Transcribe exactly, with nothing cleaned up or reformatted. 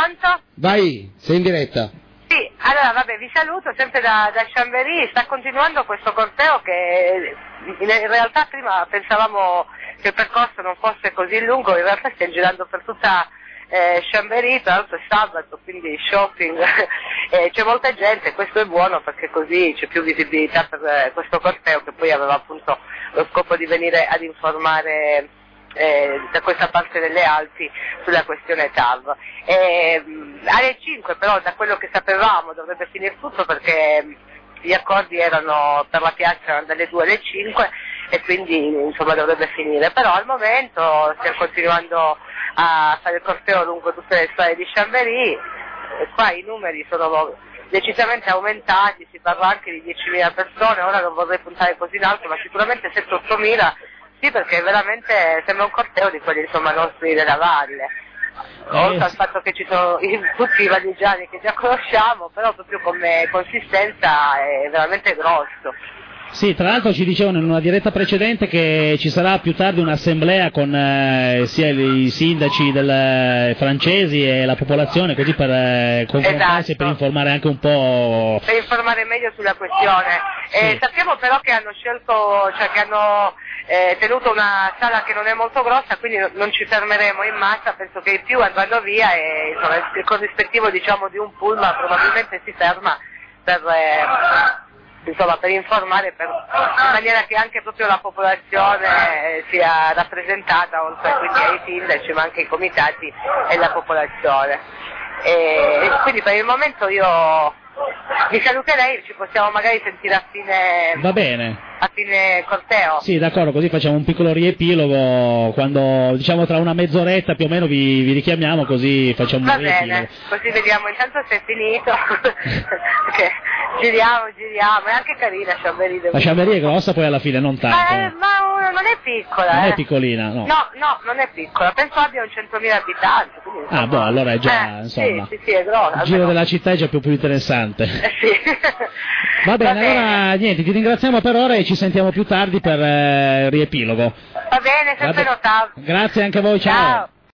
Pronto? Vai, sei in diretta. Sì, allora vabbè, vi saluto sempre da, da Chambéry. Sta continuando questo corteo che in, in realtà prima pensavamo che il percorso non fosse così lungo, in realtà stiamo girando per tutta eh, Chambéry, tra l'altro è sabato, quindi shopping, eh, c'è molta gente, questo è buono perché così c'è più visibilità per eh, questo corteo che poi aveva appunto lo scopo di venire ad informare Eh, da questa parte delle Alpi sulla questione T A V. Eh, alle cinque però, da quello che sapevamo, dovrebbe finire tutto perché gli accordi erano per la piazza dalle due alle cinque e quindi insomma dovrebbe finire, però al momento stiamo continuando a fare il corteo lungo tutte le strade di Chambéry e qua i numeri sono decisamente aumentati, si parla anche di diecimila persone, ora non vorrei puntare così in alto, ma sicuramente sette otto mila. Sì, perché veramente sembra un corteo di quelli insomma nostri della valle, oltre eh, al fatto che ci sono i, tutti i valligiani che già conosciamo, però proprio come consistenza è veramente grosso. Sì, tra l'altro ci dicevano in una diretta precedente che ci sarà più tardi un'assemblea con eh, sia i sindaci del, eh, francesi e la popolazione, così per eh, confrontarsi, esatto, per informare anche un po'. Per informare meglio sulla questione. Sì. Eh, sappiamo però che hanno scelto, cioè che hanno eh, tenuto una sala che non è molto grossa, quindi non ci fermeremo in massa, penso che i più andranno via e insomma, il corrispettivo diciamo di un pullman probabilmente si ferma per... Eh, insomma per informare per, in maniera che anche proprio la popolazione eh, sia rappresentata, oltre quindi ai sindaci ma anche ai comitati e la popolazione. E, e quindi per il momento io vi saluterei, ci possiamo magari sentire a fine, Va bene. a fine corteo. Sì, d'accordo, così facciamo un piccolo riepilogo, quando diciamo tra una mezz'oretta più o meno vi, vi richiamiamo, così facciamo Va un riepilogo. bene, così vediamo intanto se è finito, perché giriamo, giriamo, è anche carina Chambéry. La Chambéry è grossa poi alla fine, non tanto. Ma, ma non è piccola, Non eh. è piccolina, no. No, no, non è piccola, penso abbia un centomila abitanti. Quindi, insomma, Ah, boh, allora è già, eh, insomma, sì, sì, sì, è grossa. il giro della città è già più, più interessante. Eh, sì. Va bene, Va bene, allora niente, ti ringraziamo per ora e ci sentiamo più tardi per eh, il riepilogo. va bene, sempre Va be- notato. Grazie anche a voi, ciao. Ciao.